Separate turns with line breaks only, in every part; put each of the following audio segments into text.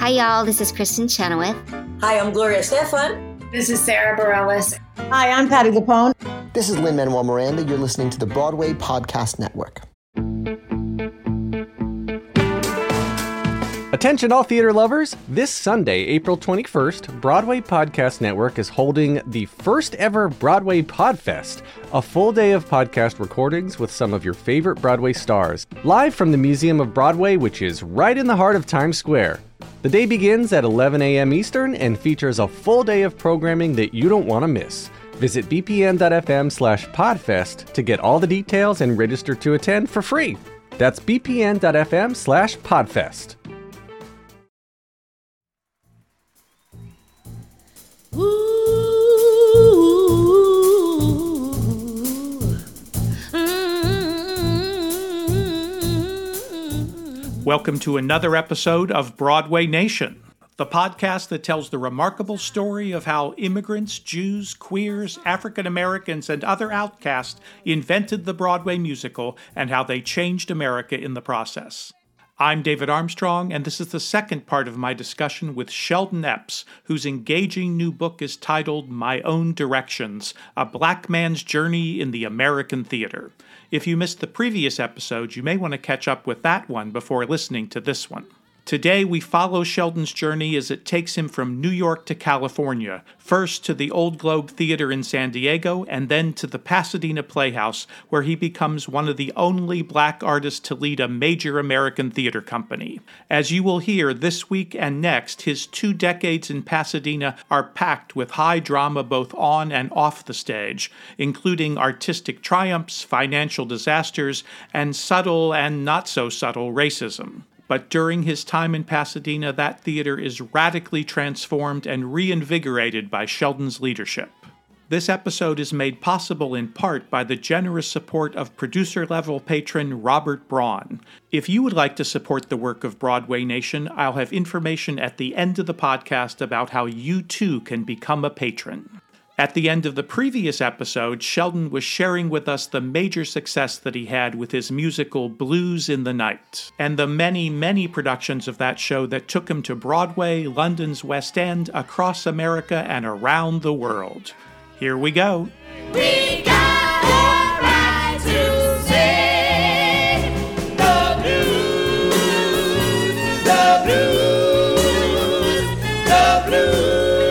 Hi, y'all. This is Kristen Chenoweth.
Hi, I'm Gloria Estefan.
This is Sarah Bareilles.
Hi, I'm Patti LuPone.
This is Lin-Manuel Miranda. You're listening to the Broadway Podcast Network.
Attention all theater lovers! This Sunday, April 21st, Broadway Podcast Network is holding the first ever Broadway Podfest, a full day of podcast recordings with some of your favorite Broadway stars, live from the Museum of Broadway, which is right in the heart of Times Square. The day begins at 11 a.m. Eastern and features a full day of programming that you don't want to miss. Visit bpn.fm/podfest to get all the details and register to attend for free. That's bpn.fm/podfest.
Welcome to another episode of Broadway Nation, the podcast that tells the remarkable story of how immigrants, Jews, queers, African Americans, and other outcasts invented the Broadway musical and how they changed America in the process. I'm David Armstrong, and this is the second part of my discussion with Sheldon Epps, whose engaging new book is titled My Own Directions, A Black Man's Journey in the American Theater. If you missed the previous episode, you may want to catch up with that one before listening to this one. Today, we follow Sheldon's journey as it takes him from New York to California, first to the Old Globe Theater in San Diego, and then to the Pasadena Playhouse, where he becomes one of the only black artists to lead a major American theater company. As you will hear this week and next, his 2 decades in Pasadena are packed with high drama both on and off the stage, including artistic triumphs, financial disasters, and subtle and not-so-subtle racism. But during his time in Pasadena, that theater is radically transformed and reinvigorated by Sheldon's leadership. This episode is made possible in part by the generous support of producer-level patron Robert Braun. If you would like to support the work of Broadway Nation, I'll have information at the end of the podcast about how you too can become a patron. At the end of the previous episode, Sheldon was sharing with us the major success that he had with his musical Blues in the Night, and the many, many productions of that show that took him to Broadway, London's West End, across America, and around the world. Here we go.
We got a right to sing the blues, the blues, the blues.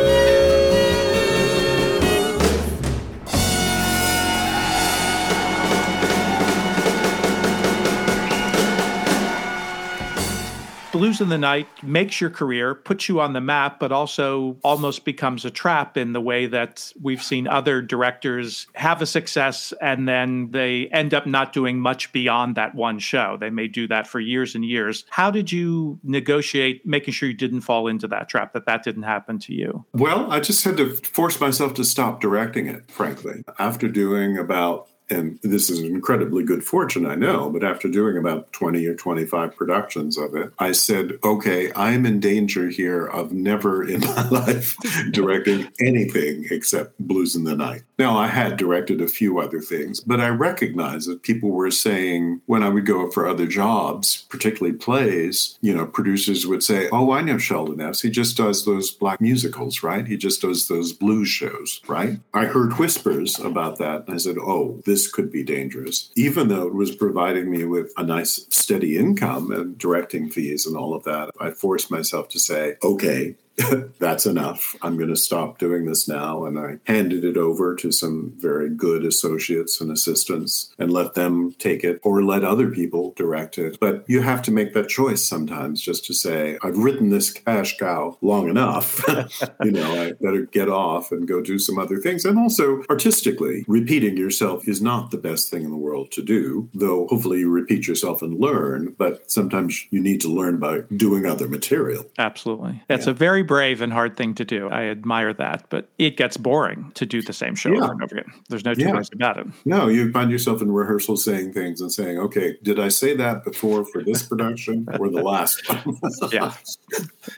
Blues in the Night makes your career, puts you on the map, but also almost becomes a trap in the way that we've seen other directors have a success and then they end up not doing much beyond that one show. They may do that for years and years. How did you negotiate making sure you didn't fall into that trap, that didn't happen to you?
Well, I just had to force myself to stop directing it, frankly. After doing and this is an incredibly good fortune, I know, but after doing about 20 or 25 productions of it, I said, okay, I'm in danger here of never in my life directing anything except Blues in the Night. Now, I had directed a few other things, but I recognized that people were saying when I would go for other jobs, particularly plays, producers would say, oh, I know Sheldon Epps. He just does those black musicals, right? He just does those blues shows, right? I heard whispers about that, and I said, oh, this could be dangerous. Even though it was providing me with a nice steady income and directing fees and all of that, I forced myself to say, okay, that's enough. I'm going to stop doing this now. And I handed it over to some very good associates and assistants and let them take it or let other people direct it. But you have to make that choice sometimes just to say, I've written this cash cow long enough. I better get off and go do some other things. And also artistically, repeating yourself is not the best thing in the world to do, though hopefully you repeat yourself and learn. But sometimes you need to learn by doing other material.
Absolutely. That's a very brave and hard thing to do. I admire that, but it gets boring to do the same show over and over again. There's no two ways about it.
No, you find yourself in rehearsal saying things and saying, okay, did I say that before for this production or the last one?
Yeah.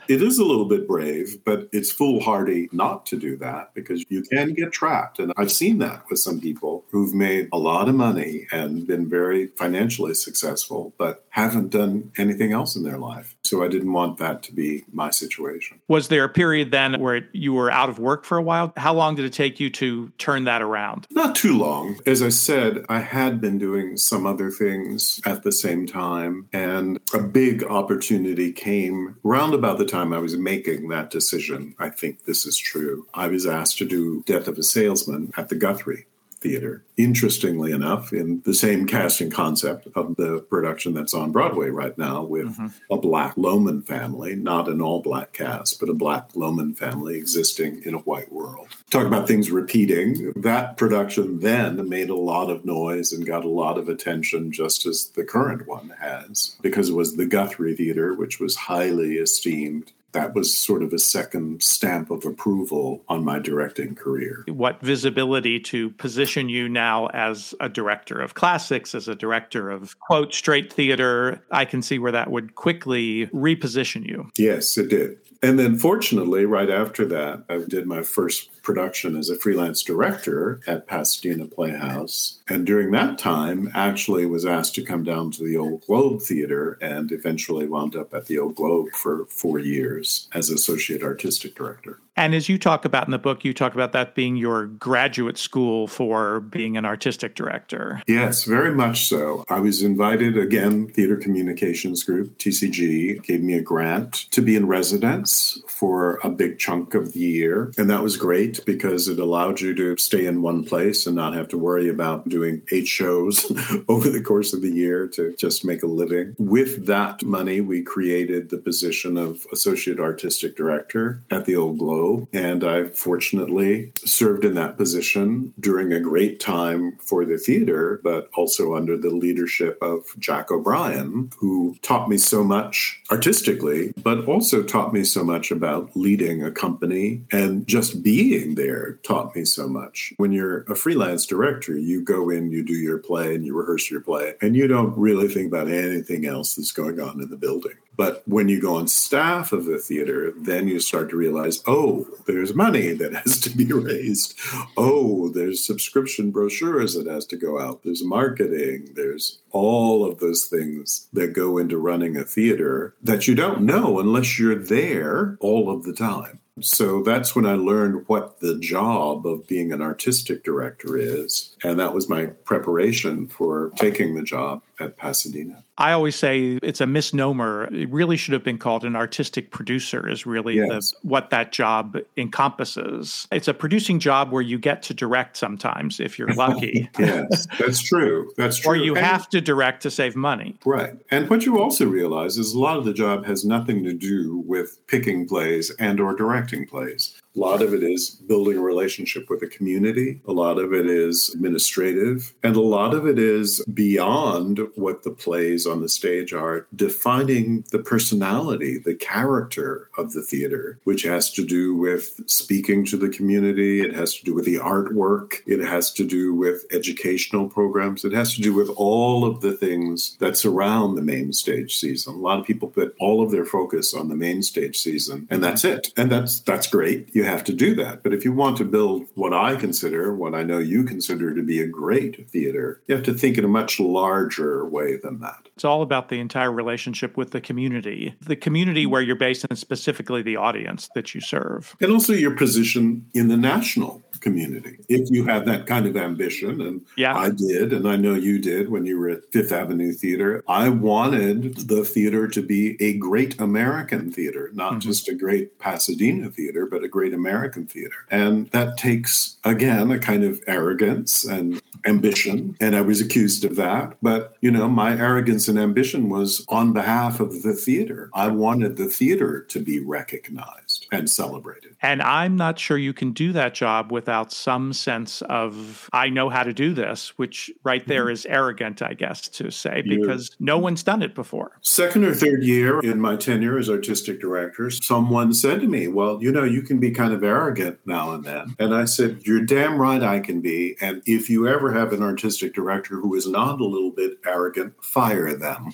It is a little bit brave, but it's foolhardy not to do that because you can get trapped. And I've seen that with some people who've made a lot of money and been very financially successful, but haven't done anything else in their life. So I didn't want that to be my situation.
Was there a period then where you were out of work for a while? How long did it take you to turn that around?
Not too long. As I said, I had been doing some other things at the same time, and a big opportunity came round about the time I was making that decision. I think this is true. I was asked to do Death of a Salesman at the Guthrie Theater. Interestingly enough, in the same casting concept of the production that's on Broadway right now with a Black Loman family, not an all-Black cast, but a Black Loman family existing in a white world. Talk about things repeating. That production then made a lot of noise and got a lot of attention, just as the current one has, because it was the Guthrie Theater, which was highly esteemed. That was sort of a second stamp of approval on my directing career.
What visibility to position you now as a director of classics, as a director of, quote, straight theater. I can see where that would quickly reposition you.
Yes, it did. And then fortunately, right after that, I did my first production as a freelance director at Pasadena Playhouse. And during that time, actually was asked to come down to the Old Globe Theater and eventually wound up at the Old Globe for 4 years as associate artistic director.
And as you talk about in the book, you talk about that being your graduate school for being an artistic director.
Yes, very much so. I was invited again, Theater Communications Group, TCG, gave me a grant to be in residence for a big chunk of the year. And that was great because it allowed you to stay in one place and not have to worry about doing 8 shows over the course of the year to just make a living. With that money, we created the position of associate artistic director at the Old Globe. And I fortunately served in that position during a great time for the theater, but also under the leadership of Jack O'Brien, who taught me so much artistically, but also taught me so much about leading a company, and just being there taught me so much. When you're a freelance director, you go in, you do your play, and you rehearse your play, and you don't really think about anything else that's going on in the building. But when you go on staff of the theater, then you start to realize, oh, there's money that has to be raised. Oh, there's subscription brochures that has to go out. There's marketing. There's all of those things that go into running a theater that you don't know unless you're there all of the time. So that's when I learned what the job of being an artistic director is. And that was my preparation for taking the job at Pasadena.
I always say it's a misnomer. It really should have been called an artistic producer is really what that job encompasses. It's a producing job where you get to direct sometimes if you're lucky.
Yes, that's true. That's true.
Or you have to direct to save money.
Right. And what you also realize is a lot of the job has nothing to do with picking plays and or directing plays. A lot of it is building a relationship with the community. A lot of it is administrative. And a lot of it is beyond what the plays on the stage are, defining the personality, the character of the theater, which has to do with speaking to the community. It has to do with the artwork. It has to do with educational programs. It has to do with all of the things that surround the main stage season. A lot of people put all of their focus on the main stage season, and that's it. And that's great. You have to do that. But if you want to build what I consider, what I know you consider to be a great theater, you have to think in a much larger way than that.
It's all about the entire relationship with the community where you're based, and specifically the audience that you serve.
And also your position in the national community. If you have that kind of ambition, and I did, and I know you did when you were at Fifth Avenue Theater, I wanted the theater to be a great American theater, not just a great Pasadena theater, but a great American theater. And that takes, again, a kind of arrogance and ambition. And I was accused of that. But, you know, my arrogance and ambition was on behalf of the theater. I wanted the theater to be recognized and celebrated.
And I'm not sure you can do that job without some sense of, I know how to do this, which right there is arrogant, I guess, to say, because no one's done it before.
Second or third year in my tenure as artistic director, someone said to me, well, you know, you can be kind of arrogant now and then. And I said, you're damn right I can be. And if you ever have an artistic director who is not a little bit arrogant, fire them.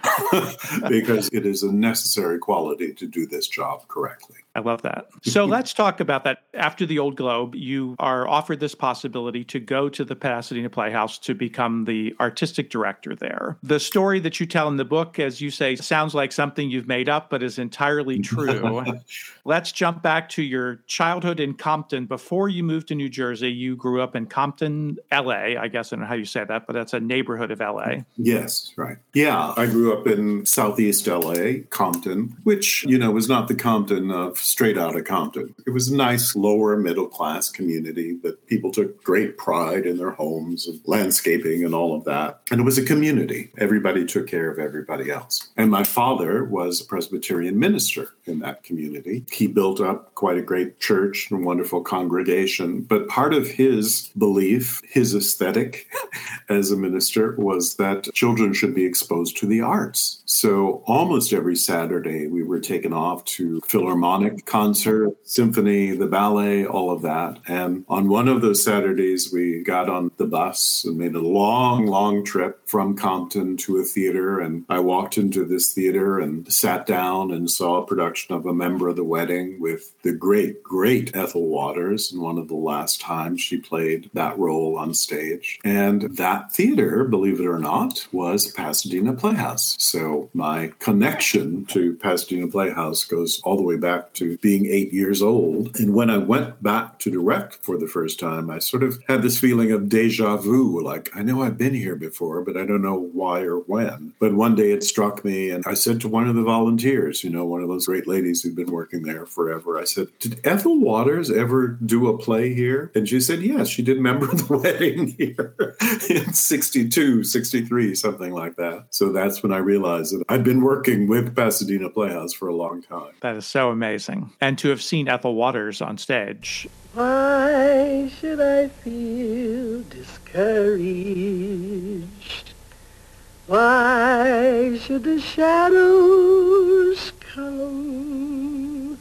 because it is a necessary quality to do this job correctly.
I love that. So let's talk about that. After the Old Globe, you are offered this possibility to go to the Pasadena Playhouse to become the artistic director there. The story that you tell in the book, as you say, sounds like something you've made up, but is entirely true. Let's jump back to your childhood in Compton. Before you moved to New Jersey, you grew up in Compton, LA. I guess I don't know how you say that, but that's a neighborhood of LA.
Yes, right. Yeah, I grew up in Southeast LA, Compton, which, was not the Compton of straight out of Compton. It was a nice lower middle class community that people took great pride in their homes and landscaping and all of that. And it was a community. Everybody took care of everybody else. And my father was a Presbyterian minister in that community. He built up quite a great church and wonderful congregation. But part of his belief, his aesthetic as a minister, was that children should be exposed to the arts. So almost every Saturday we were taken off to Philharmonic concert, symphony, the ballet, all of that. And on one of those Saturdays, we got on the bus and made a long, long trip from Compton to a theater. And I walked into this theater and sat down and saw a production of A Member of the Wedding with the great, great Ethel Waters. And one of the last times she played that role on stage. And that theater, believe it or not, was Pasadena Playhouse. So my connection to Pasadena Playhouse goes all the way back to being 8 years old. And when I went back to direct for the first time, I sort of had this feeling of deja vu, like, I know I've been here before, but I don't know why or when. But one day it struck me, and I said to one of the volunteers, one of those great ladies who'd been working there forever, I said, did Ethel Waters ever do a play here? And she said, yes, she did Member of the Wedding here in 62, 63, something like that. So that's when I realized that I'd been working with Pasadena Playhouse for a long time.
That is so amazing. And to have seen Ethel Waters on stage.
Why should I feel discouraged? Why should the shadows come?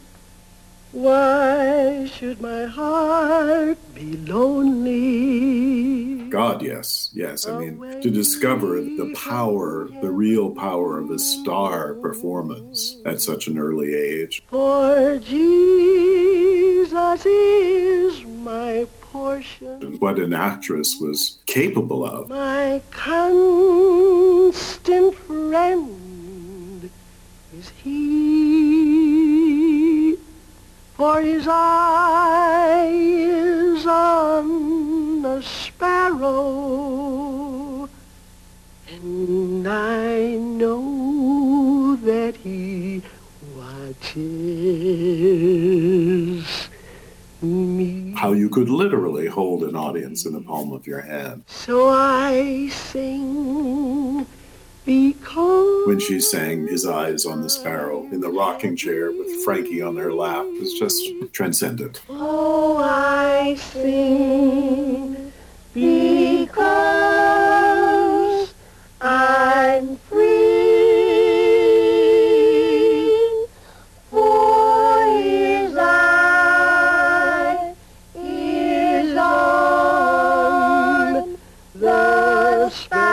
Why should my heart be lonely?
God, yes. I mean, to discover the power, the real power of a star performance at such an early age.
For Jesus is my portion.
What an actress was capable of.
My constant friend is he, for his eye is on a sparrow, and I know that he watches me.
How you could literally hold an audience in the palm of your hand.
So I sing because...
When she sang His Eyes on the Sparrow in the rocking chair with Frankie on her lap, it was just transcendent.
Oh, I sing because I'm free, for his eye is on the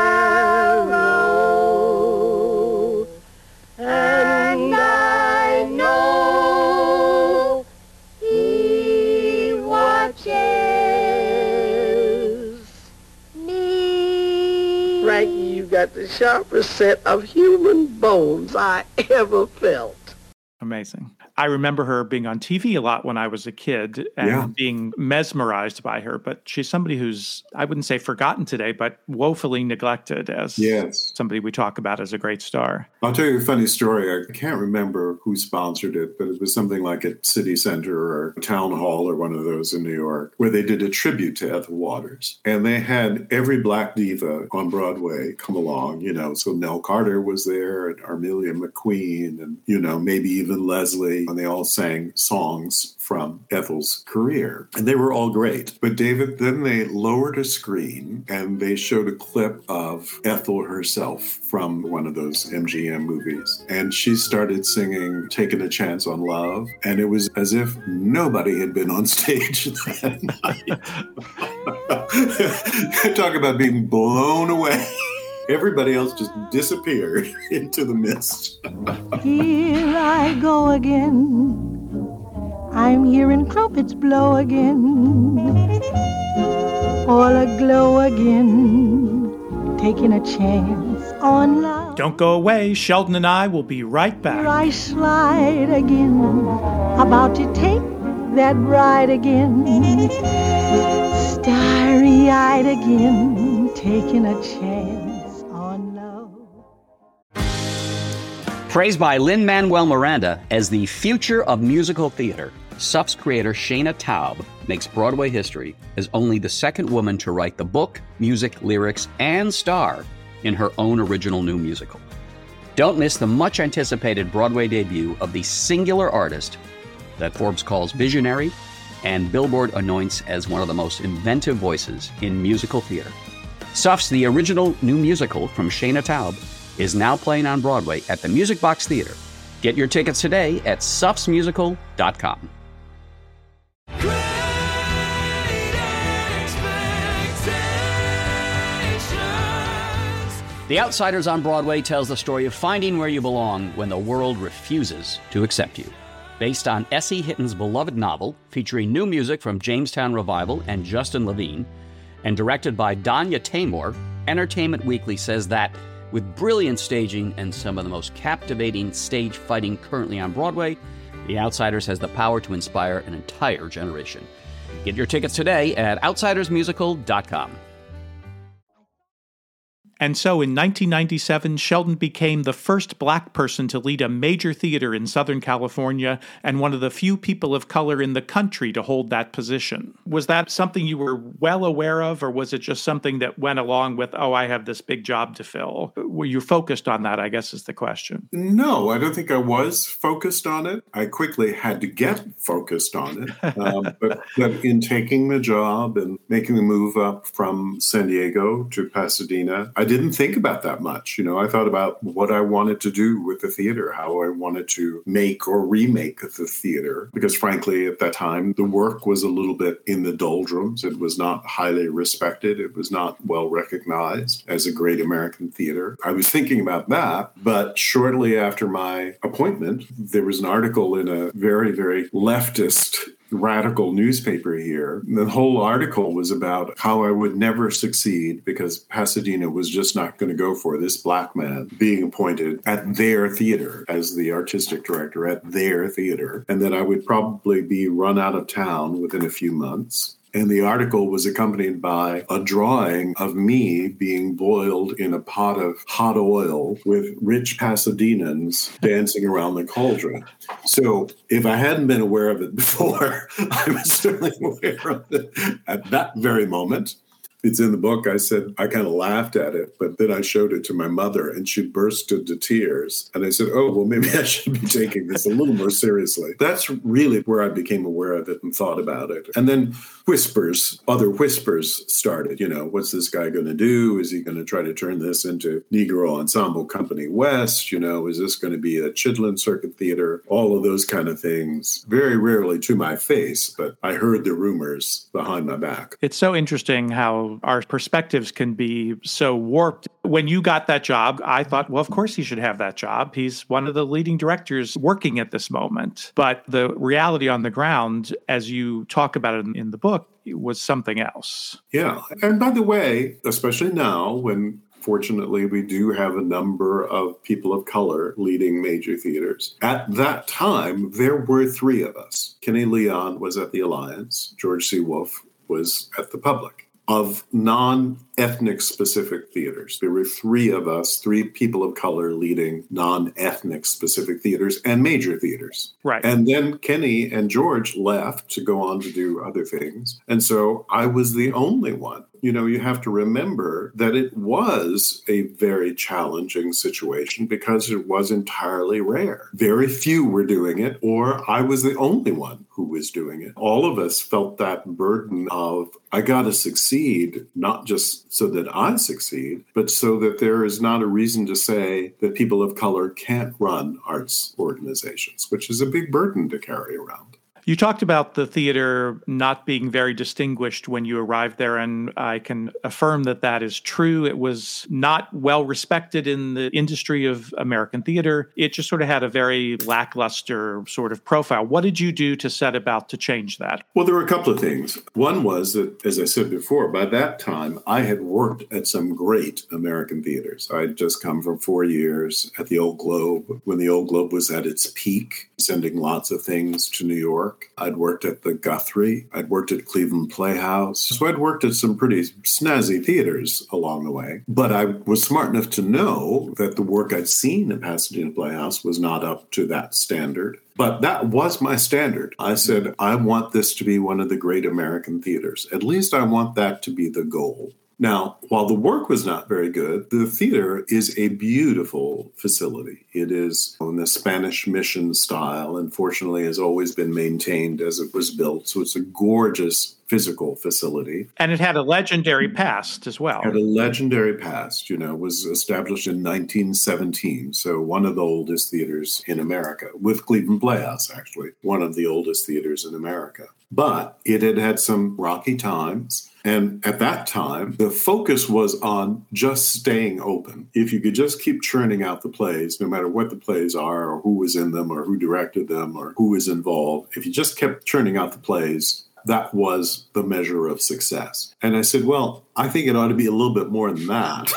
sparrow, and I know he watches me. Frankie, you got the sharpest set of human bones I ever felt.
Amazing. I remember her being on TV a lot when I was a kid and being mesmerized by her. But she's somebody who's, I wouldn't say forgotten today, but woefully neglected as somebody we talk about as a great star.
I'll tell you a funny story. I can't remember who sponsored it, but it was something like at City Center or Town Hall or one of those in New York, where they did a tribute to Ethel Waters. And they had every black diva on Broadway come along, So Nell Carter was there and Armelia McQueen and, maybe even Leslie. And they all sang songs from Ethel's career. And they were all great. But David, then they lowered a screen and they showed a clip of Ethel herself from one of those MGM movies. And she started singing Taking a Chance on Love. And it was as if nobody had been on stage that night. Talk about being blown away. Everybody else just disappeared into the mist.
Here I go again. I'm hearing trumpets blow again. All aglow again. Taking a chance on love.
Don't go away. Sheldon and I will be right
Here
back.
I slide again. About to take that ride again. Starry-eyed again. Taking a chance on love.
Praised by Lin-Manuel Miranda as the future of musical theater, SUF's creator Shana Taub makes Broadway history as only the second woman to write the book, music, lyrics, and star in her own original new musical. Don't miss the much-anticipated Broadway debut of the singular artist that Forbes calls visionary and Billboard anoints as one of the most inventive voices in musical theater. SUF's The Original New Musical from Shana Taub is now playing on Broadway at the Music Box Theater. Get your tickets today at sufsmusical.com. The Outsiders on Broadway tells the story of finding where you belong when the world refuses to accept you. Based on S.E. Hitton's beloved novel, featuring new music from Jamestown Revival and Justin Levine, and directed by Danya Taymor, Entertainment Weekly says that, with brilliant staging and some of the most captivating stage fighting currently on Broadway, The Outsiders has the power to inspire an entire generation. Get your tickets today at outsidersmusical.com.
And so in 1997, Sheldon became the first black person to lead a major theater in Southern California and one of the few people of color in the country to hold that position. Was that something you were well aware of, or was it just something that went along with, oh, I have this big job to fill? Were you focused on that, I guess is the question.
No, I don't think I was focused on it. I quickly had to get focused on it. But in taking the job and making the move up from San Diego to Pasadena, I didn't think about that much. I thought about what I wanted to do with the theater, how I wanted to make or remake the theater. Because frankly, at that time, the work was a little bit in the doldrums. It was not highly respected. It was not well recognized as a great American theater. I was thinking about that, but shortly after my appointment, there was an article in a very, very leftist radical newspaper here. The whole article was about how I would never succeed because Pasadena was just not going to go for this black man being appointed at their theater as the artistic director at their theater, and that I would probably be run out of town within a few months. And the article was accompanied by a drawing of me being boiled in a pot of hot oil with rich Pasadenans dancing around the cauldron. So if I hadn't been aware of it before, I was certainly aware of it at that very moment. It's in the book. I said, I kind of laughed at it, but then I showed it to my mother and she burst into tears. And I said, oh, well, maybe I should be taking this a little more seriously. That's really where I became aware of it and thought about it. And then other whispers started, what's this guy going to do? Is he going to try to turn this into Negro Ensemble Company West? Is this going to be a Chitlin Circuit Theater? All of those kind of things. Very rarely to my face, but I heard the rumors behind my back.
It's so interesting how our perspectives can be so warped. When you got that job, I thought, well, of course he should have that job. He's one of the leading directors working at this moment. But the reality on the ground, as you talk about it in the book, was something else.
Yeah. And by the way, especially now when fortunately, we do have a number of people of color leading major theaters. At that time, there were three of us. Kenny Leon was at the Alliance. George C. Wolfe was at the Public. Of non-ethnic specific theaters, there were three of us, three people of color leading non-ethnic specific theaters and major theaters.
Right.
And then Kenny and George left to go on to do other things. And so I was the only one. You have to remember that it was a very challenging situation because it was entirely rare. Very few were doing it, or I was the only one who was doing it. All of us felt that burden of, I got to succeed, not just so that I succeed, but so that there is not a reason to say that people of color can't run arts organizations, which is a big burden to carry around.
You talked about the theater not being very distinguished when you arrived there, and I can affirm that that is true. It was not well respected in the industry of American theater. It just sort of had a very lackluster sort of profile. What did you do to set about to change that?
Well, there were a couple of things. One was that, as I said before, by that time, I had worked at some great American theaters. I'd just come from 4 years at the Old Globe, when the Old Globe was at its peak, sending lots of things to New York. I'd worked at the Guthrie. I'd worked at Cleveland Playhouse. So I'd worked at some pretty snazzy theaters along the way. But I was smart enough to know that the work I'd seen at Pasadena Playhouse was not up to that standard. But that was my standard. I said, I want this to be one of the great American theaters. At least I want that to be the goal. Now, while the work was not very good, the theater is a beautiful facility. It is in the Spanish Mission style, and fortunately has always been maintained as it was built. So it's a gorgeous physical facility.
And it had a legendary past as well.
It had a legendary past, was established in 1917. So one of the oldest theaters in America, with Cleveland Playhouse, actually, one of the oldest theaters in America. But it had had some rocky times. And at that time, the focus was on just staying open. If you could just keep churning out the plays, no matter what the plays are, or who was in them, or who directed them, or who was involved, if you just kept churning out the plays, that was the measure of success. And I said, well, I think it ought to be a little bit more than that.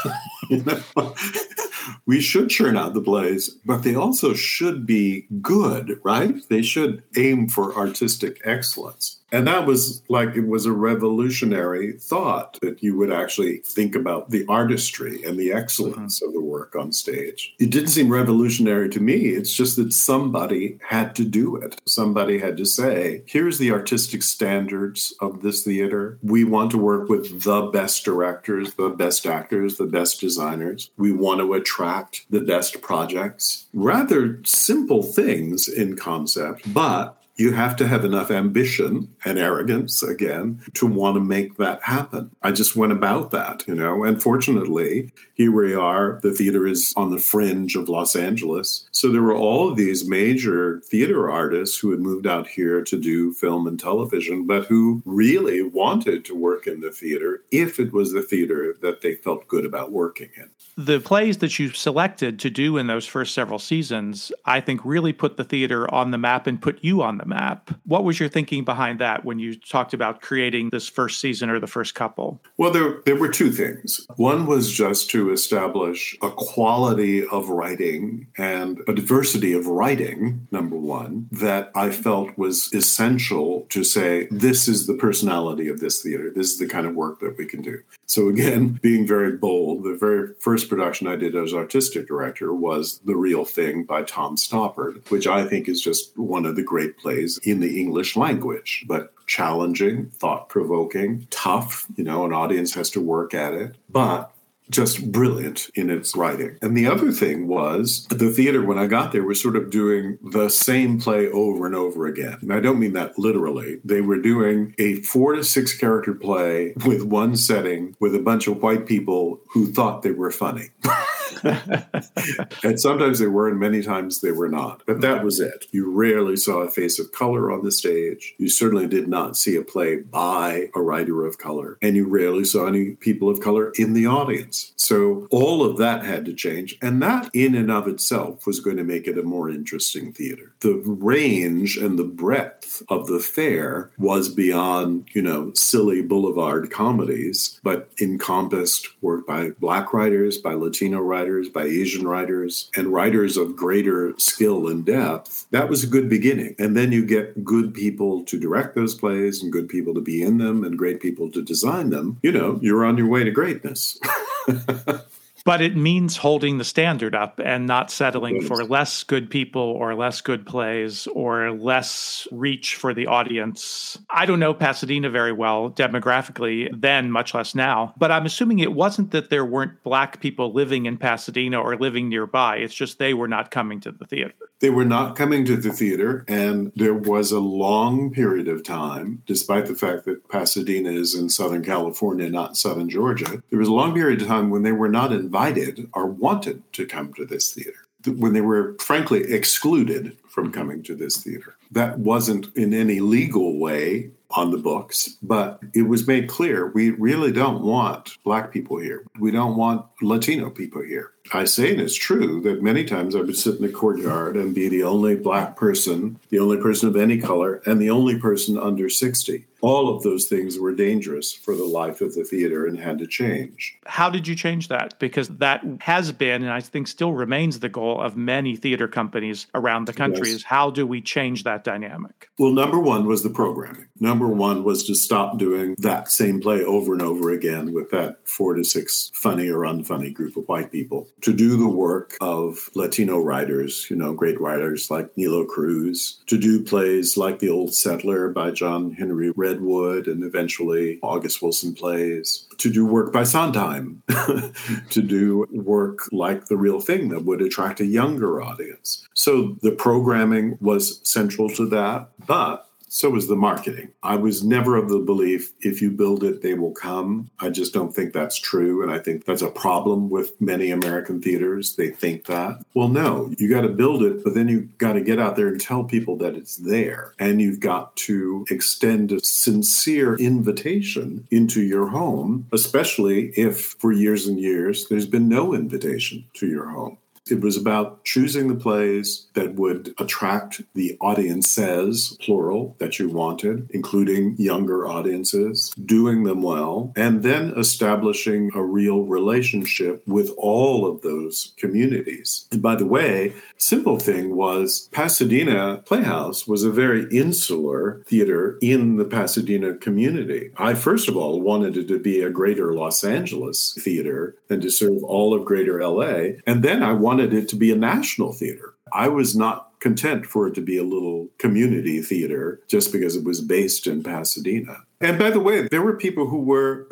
We should churn out the plays, but they also should be good, right? They should aim for artistic excellence. And that was like, it was a revolutionary thought that you would actually think about the artistry and the excellence of the work on stage. It didn't seem revolutionary to me. It's just that somebody had to do it. Somebody had to say, here's the artistic standards of this theater. We want to work with the best directors, the best actors, the best designers. We want to attract the best projects. Rather simple things in concept, but you have to have enough ambition and arrogance, again, to want to make that happen. I just went about that, and fortunately, here we are. The theater is on the fringe of Los Angeles. So there were all of these major theater artists who had moved out here to do film and television, but who really wanted to work in the theater if it was the theater that they felt good about working in.
The plays that you selected to do in those first several seasons, I think really put the theater on the map and put you on the map. What was your thinking behind that when you talked about creating this first season or the first couple?
Well, there were two things. One was just to establish a quality of writing and a diversity of writing, number one, that I felt was essential to say, this is the personality of this theater. This is the kind of work that we can do. So again, being very bold, the very first production I did as artistic director was The Real Thing by Tom Stoppard, which I think is just one of the great plays in the English language, but challenging, thought-provoking, tough, an audience has to work at it, but just brilliant in its writing. And the other thing was the theater, when I got there, was sort of doing the same play over and over again. And I don't mean that literally. They were doing a 4 to 6 character play with one setting with a bunch of white people who thought they were funny. And sometimes they were, and many times they were not. But that was it. You rarely saw a face of color on the stage. You certainly did not see a play by a writer of color. And you rarely saw any people of color in the audience. So all of that had to change. And that in and of itself was going to make it a more interesting theater. The range and the breadth of the fare was beyond, silly boulevard comedies, but encompassed work by Black writers, by Latino writers, by Asian writers, and writers of greater skill and depth. That was a good beginning. And then you get good people to direct those plays and good people to be in them and great people to design them. You're on your way to greatness.
But it means holding the standard up and not settling for less good people or less good plays or less reach for the audience. I don't know Pasadena very well demographically then, much less now, but I'm assuming it wasn't that there weren't Black people living in Pasadena or living nearby. It's just they were not coming to the theater.
They were not coming to the theater, and there was a long period of time, despite the fact that Pasadena is in Southern California, not Southern Georgia, there was a long period of time when they were not invited or wanted to come to this theater. when they were frankly excluded from coming to this theater. That wasn't in any legal way on the books, but it was made clear we really don't want Black people here. We don't want Latino people here. I say, and it's true, that many times I would sit in the courtyard and be the only Black person, the only person of any color, and the only person under 60. All of those things were dangerous for the life of the theater and had to change.
How did you change that? Because that has been, and I think still remains, the goal of many theater companies around the country,
Yes.
is how do we change that dynamic?
Well, number one was the programming. Number one was to stop doing that same play over and over again with that 4 to 6 funny or unfunny group of white people. To do the work of Latino writers, great writers like Nilo Cruz. To do plays like The Old Settler by John Henry Redwood and eventually August Wilson plays. To do work by Sondheim. To do work like The Real Thing that would attract a younger audience. So the programming was central to that, but so was the marketing. I was never of the belief, if you build it, they will come. I just don't think that's true. And I think that's a problem with many American theaters. They think that. Well, no, you got to build it, but then you got to get out there and tell people that it's there. And you've got to extend a sincere invitation into your home, especially if for years and years, there's been no invitation to your home. It was about choosing the plays that would attract the audiences, plural, that you wanted, including younger audiences, doing them well, and then establishing a real relationship with all of those communities. And by the way, simple thing was Pasadena Playhouse was a very insular theater in the Pasadena community. I, first of all, wanted it to be a greater Los Angeles theater than to serve all of greater LA. And then I wanted it to be a national theater. I was not content for it to be a little community theater just because it was based in Pasadena. And by the way, there were people who were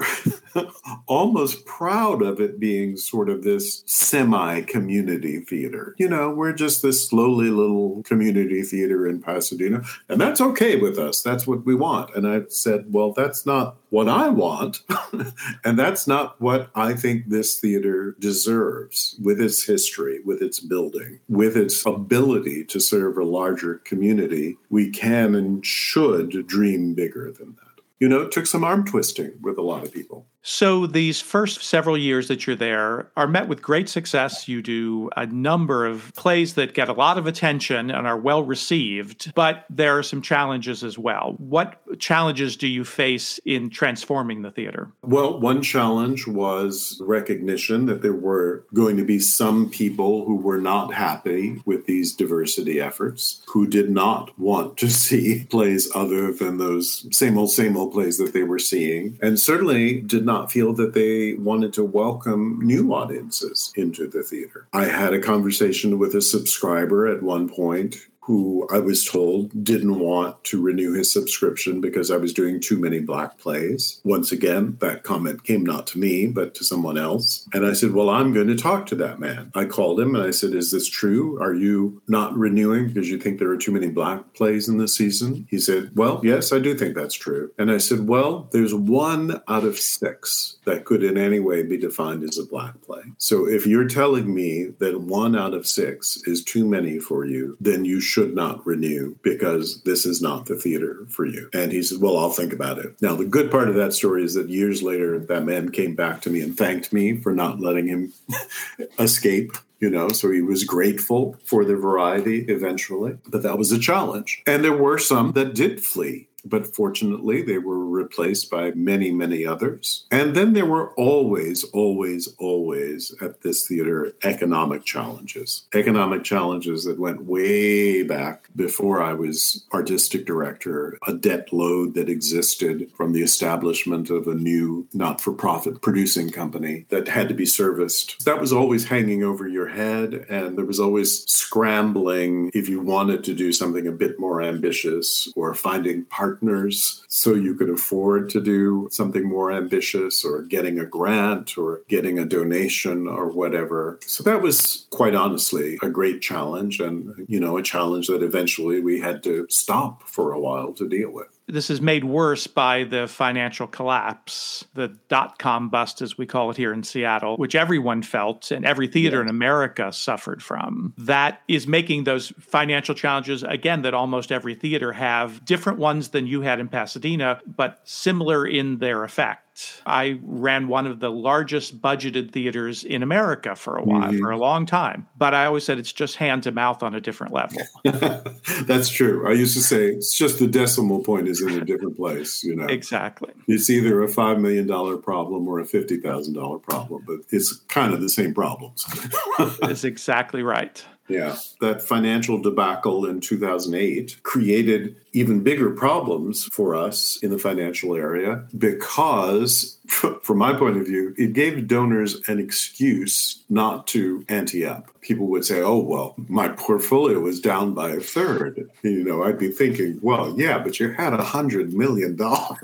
almost proud of it being sort of this semi-community theater. We're just this lowly little community theater in Pasadena, and that's okay with us. That's what we want. And I said, well, that's not what I want, and that's not what I think this theater deserves with its history, with its building, with its ability to serve a larger community. We can and should dream bigger than that. It took some arm twisting with a lot of people.
So these first several years that you're there are met with great success. You do a number of plays that get a lot of attention and are well received, but there are some challenges as well. What challenges do you face in transforming the theater?
Well, one challenge was recognition that there were going to be some people who were not happy with these diversity efforts, who did not want to see plays other than those same old plays that they were seeing, and certainly did not feel that they wanted to welcome new audiences into the theater. I had a conversation with a subscriber at one point who I was told didn't want to renew his subscription because I was doing too many Black plays. Once again, that comment came not to me, but to someone else. And I said, well, I'm going to talk to that man. I called him and I said, is this true? Are you not renewing because you think there are too many Black plays in the season? He said, well, yes, I do think that's true. And I said, well, there's 1 out of 6 that could in any way be defined as a Black play. So if you're telling me that 1 out of 6 is too many for you, then you should not renew because this is not the theater for you. And he said, well, I'll think about it. Now, the good part of that story is that years later, that man came back to me and thanked me for not letting him escape. So he was grateful for the variety eventually, but that was a challenge. And there were some that did flee. But fortunately, they were replaced by many, many others. And then there were always at this theater economic challenges that went way back before I was artistic director, a debt load that existed from the establishment of a new not-for-profit producing company that had to be serviced. That was always hanging over your head, and there was always scrambling if you wanted to do something a bit more ambitious or finding partners so you could afford to do something more ambitious or getting a grant or getting a donation or whatever. So that was quite honestly a great challenge and, a challenge that eventually we had to stop for a while to deal with.
This is made worse by the financial collapse, the dot-com bust, as we call it here in Seattle, which everyone felt and every theater in America suffered from. That is making those financial challenges, again, that almost every theater have, different ones than you had in Pasadena, but similar in their effect. I ran one of the largest budgeted theaters in America for a while, for a long time. But I always said it's just hand to mouth on a different level.
That's true. I used to say it's just the decimal point is in a different place.
Exactly.
It's either a $5 million problem or a $50,000 problem, but it's kind of the same problems.
That's exactly right.
Yeah, that financial debacle in 2008 created even bigger problems for us in the financial area because, from my point of view, it gave donors an excuse not to ante up. People would say, oh, well, my portfolio was down by a third. I'd be thinking, well, yeah, but you had $100 million.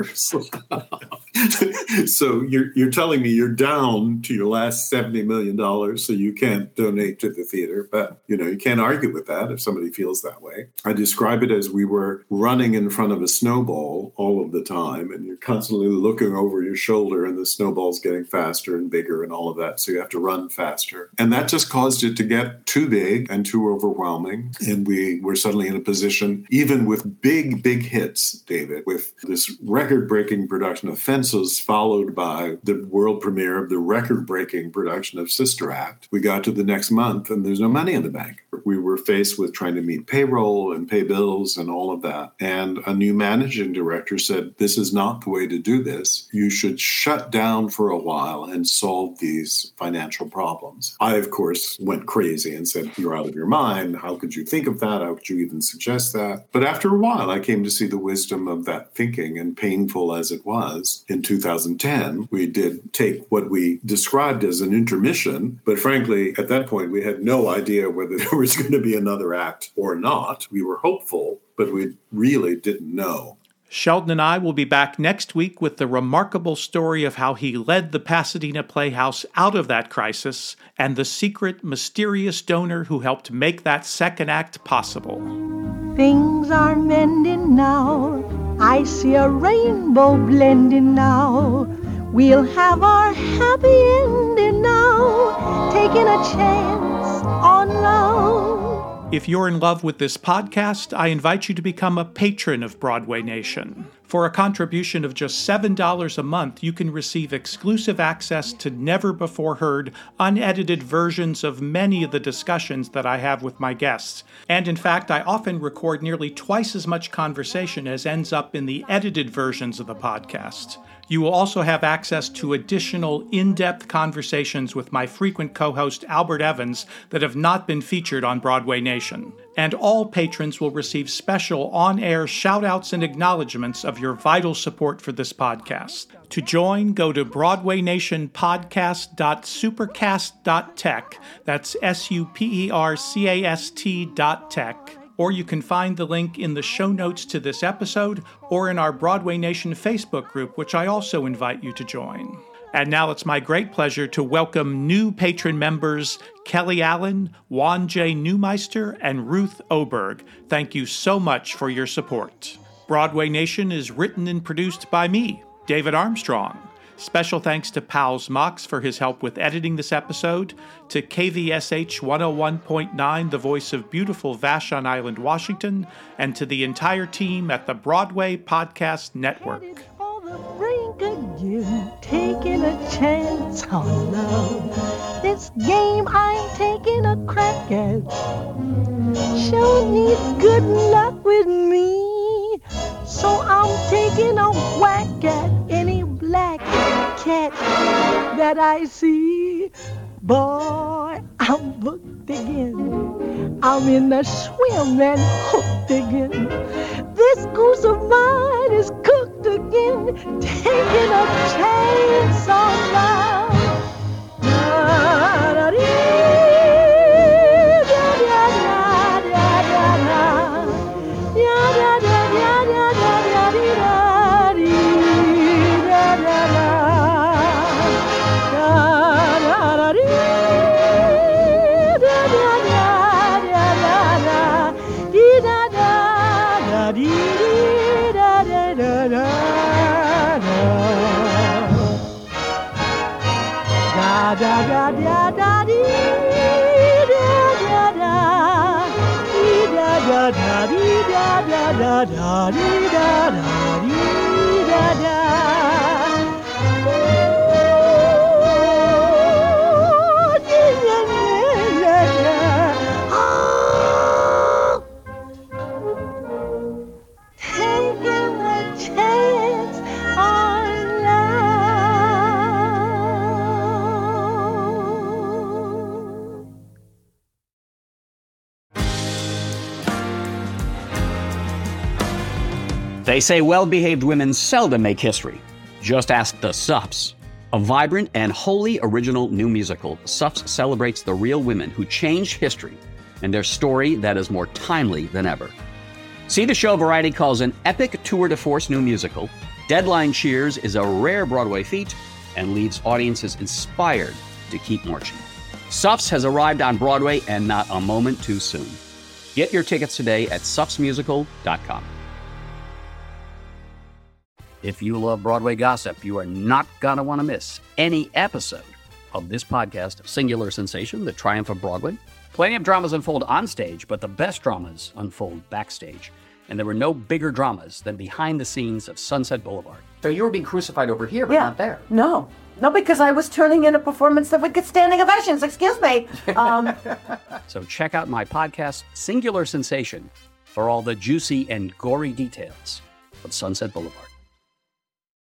So you're telling me you're down to your last $70 million, so you can't donate to the theater. But, you can't argue with that if somebody feels that way. I describe it as we were running in front of a snowball all of the time, and you're constantly looking over your shoulder, and the snowball's getting faster and bigger and all of that. So you have to run faster. And that just caused it to get too big and too overwhelming. And we were suddenly in a position, even with big, big hits, David, with this record-breaking production of Fences, followed by the world premiere of the record-breaking production of Sister Act. We got to the next month, and there's no money in the bank. We were faced with trying to meet payroll and pay bills and all of that. And a new managing director said, this is not the way to do this. You should shut down for a while and solve these financial problems. I, of course, went crazy and said, you're out of your mind. How could you think of that? How could you even suggest that? But after a while, I came to see the wisdom of that thinking, and painful as it was, in 2010, we did take what we described as an intermission. But frankly, at that point, we had no idea whether there was going to be another act or not. We were hopeful, but we really didn't know.
Sheldon and I will be back next week with the remarkable story of how he led the Pasadena Playhouse out of that crisis and the secret, mysterious donor who helped make that second act possible.
Things are mending now. I see a rainbow blending now. We'll have our happy ending now. Taking a chance on love.
If you're in love with this podcast, I invite you to become a patron of Broadway Nation. For a contribution of just $7 a month, you can receive exclusive access to never-before-heard, unedited versions of many of the discussions that I have with my guests. And in fact, I often record nearly twice as much conversation as ends up in the edited versions of the podcast. You will also have access to additional in-depth conversations with my frequent co-host Albert Evans that have not been featured on Broadway Nation. And all patrons will receive special on-air shout-outs and acknowledgments of your vital support for this podcast. To join, go to BroadwayNationPodcast.supercast.tech. That's SUPERCAST.tech. Or you can find the link in the show notes to this episode or in our Broadway Nation Facebook group, which I also invite you to join. And now it's my great pleasure to welcome new patron members Kelly Allen, Juan J. Neumeister, and Ruth Oberg. Thank you so much for your support. Broadway Nation is written and produced by me, David Armstrong. Special thanks to Pals Mox for his help with editing this episode, to KVSH 101.9, the voice of beautiful Vashon Island, Washington, and to the entire team at the Broadway Podcast Network.
Again, taking a chance on love. This game I'm taking a crack at sure needs good luck with me. So I'm taking a whack at any black cat that I see. Boy, I'm booked again. I'm in the swim and hooked again. This goose of mine is cooked again, taking a chance on love. Da da da da da da da da da da da dee da da dee da da da dee da da da da dee da da dee da da. Taking a chance on love.
They say well-behaved women seldom make history. Just ask the Suffs. A vibrant and wholly original new musical, Suffs celebrates the real women who changed history and their story that is more timely than ever. See the show Variety calls an epic tour de force new musical. Deadline cheers is a rare Broadway feat and leaves audiences inspired to keep marching. Suffs has arrived on Broadway and not a moment too soon. Get your tickets today at suffsmusical.com. If you love Broadway gossip, you are not going to want to miss any episode of this podcast, Singular Sensation, The Triumph of Broadway. Plenty of dramas unfold on stage, but the best dramas unfold backstage. And there were no bigger dramas than behind the scenes of Sunset Boulevard. So you were being crucified over here, but not there.
No, because I was turning in a performance that would get standing ovations. Excuse me.
So check out my podcast, Singular Sensation, for all the juicy and gory details of Sunset Boulevard.